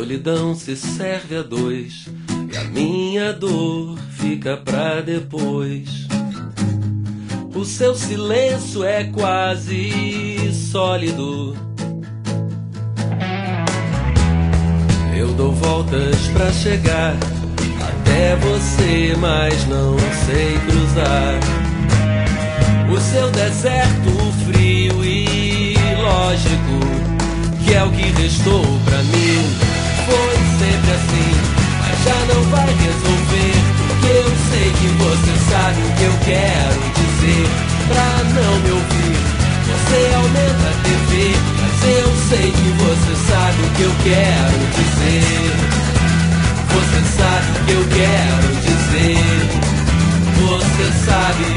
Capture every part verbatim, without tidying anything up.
solidão se serve a dois e a minha dor fica pra depois. O seu silêncio é quase sólido. Eu dou voltas pra chegar até você, mas não sei cruzar o seu deserto frio e lógico, que é o que restou pra mim. Foi sempre assim, mas já não vai resolver, porque eu sei que você sabe o que eu quero dizer. Pra não me ouvir, você aumenta a T V, mas eu sei que você sabe o que eu quero dizer. Você sabe o que eu quero dizer. Você sabe.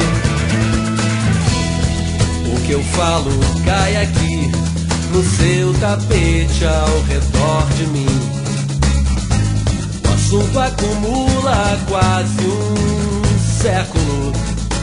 O que eu falo cai aqui no seu tapete ao redor de mim. O assunto acumula quase um século.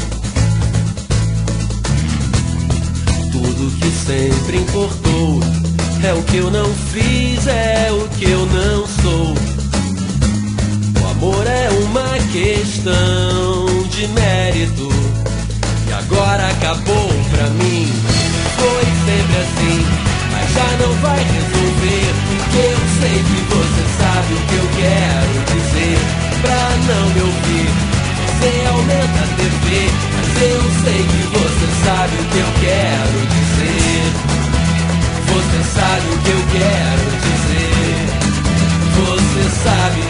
Tudo que sempre importou é o que eu não fiz, é o que eu não sou. O amor é uma questão de mérito e agora acabou pra mim. Foi sempre assim, mas já não vai resolver, porque eu sei que você sabe o que eu quero dizer. Pra não me ouvir, você aumenta a T V, mas eu sei que você sabe o que eu quero dizer. Você sabe o que eu quero dizer. Você sabe.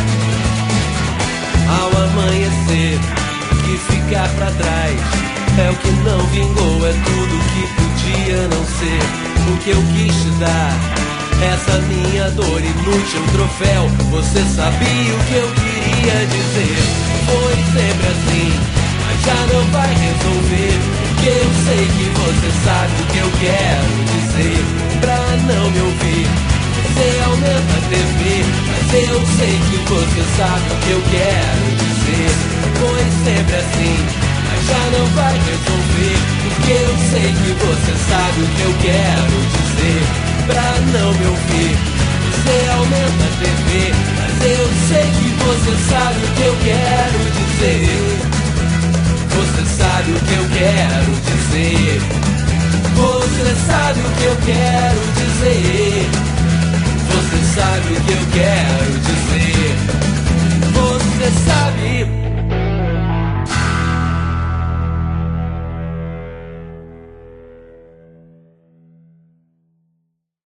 Ao amanhecer, que ficar pra trás é o que não vingou, é tudo que podia não ser o que eu quis te dar. Essa minha dor inútil, troféu, você sabia o que eu queria dizer. Foi sempre assim, mas já não vai resolver, porque eu sei que você sabe o que eu quero dizer. Pra não me ouvir, você aumenta a T V, mas eu sei que você sabe o que eu quero dizer. Foi sempre assim, mas já não vai resolver, porque eu sei que você sabe o que eu quero dizer. Pra não me ouvir, você aumenta a T V, mas eu sei que você sabe o que eu quero dizer. Você sabe o que eu quero dizer. Você sabe o que eu quero dizer. Você sabe o que eu quero